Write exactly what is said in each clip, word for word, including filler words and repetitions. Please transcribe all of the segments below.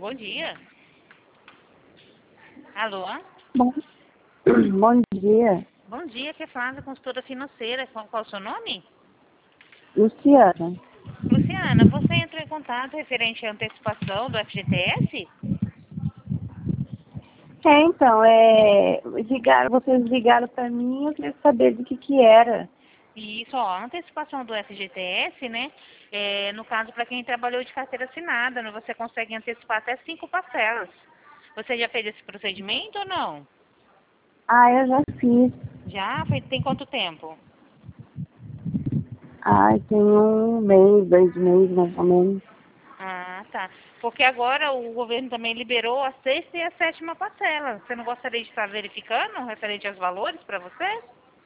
bom dia. Alô? Bom, bom dia, Bom dia, aqui é Flávia, consultora financeira. Qual, qual é o seu nome? Luciana. Luciana, você entrou em contato referente à antecipação do F G T S? É, então, é, ligaram, vocês ligaram para mim, eu queria saber do que que era. Isso, ó, a antecipação do F G T S, né? É, no caso, para quem trabalhou de carteira assinada, né, você consegue antecipar até cinco parcelas. Você já fez esse procedimento ou não? Ah, eu já fiz. Já? Foi, tem quanto tempo? Ah, tem um mês, dois meses, mais ou menos. Ah, tá. Porque agora o governo também liberou a sexta e a sétima parcela. Você não gostaria de estar verificando referente aos valores para você?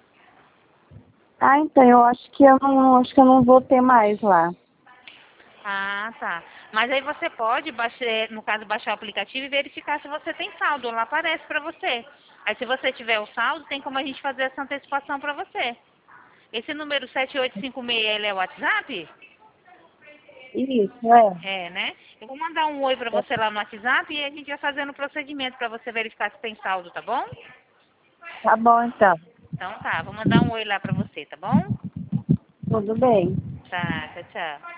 Ah, então, eu acho que eu não, acho que eu não vou ter mais lá. Ah, tá. Mas aí você pode, baixar, no caso, baixar o aplicativo e verificar se você tem saldo. Lá aparece para você. Aí se você tiver o saldo, tem como a gente fazer essa antecipação para você. Esse número sete oito cinco seis, ele é o WhatsApp? Isso, é. É, né? Eu vou mandar um oi para você lá no WhatsApp e a gente vai fazendo o procedimento para você verificar se tem saldo, tá bom? Tá bom, então. Então tá, vou mandar um oi lá para você, tá bom? Tudo bem. Tá, tchau, tchau.